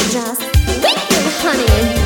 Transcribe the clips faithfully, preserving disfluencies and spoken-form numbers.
just wicked, honey.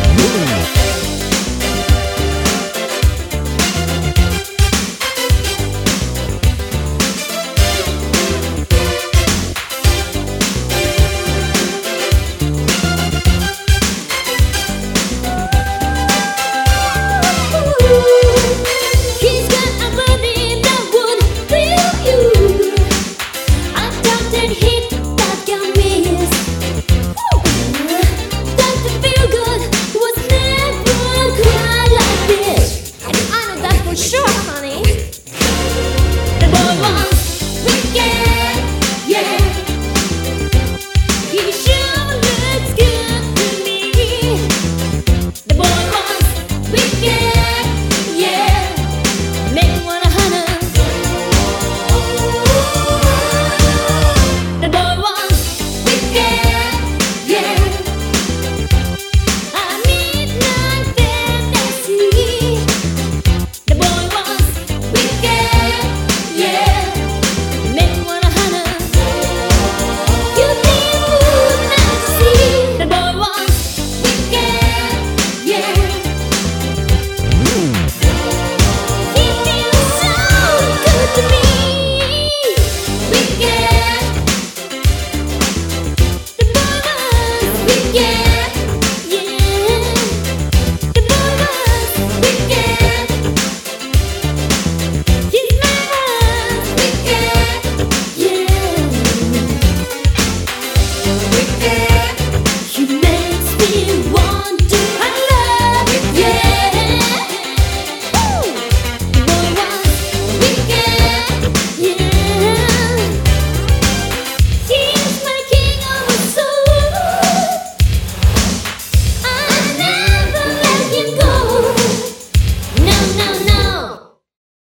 Sure, honey. The boy was wicked, yeah. He sure looks good to me. The boy was wicked, yeah. Make me wanna holler. The boy was wicked, yeah. A midnight fantasy. The boy was wicked, yeah. Make me wanna holler. You think would not see. The boy was wicked, yeah. He feels so good to me. Wicked. The boy was wicked, yeah. The boy was wicked. His man was wicked, yeah. Wicked.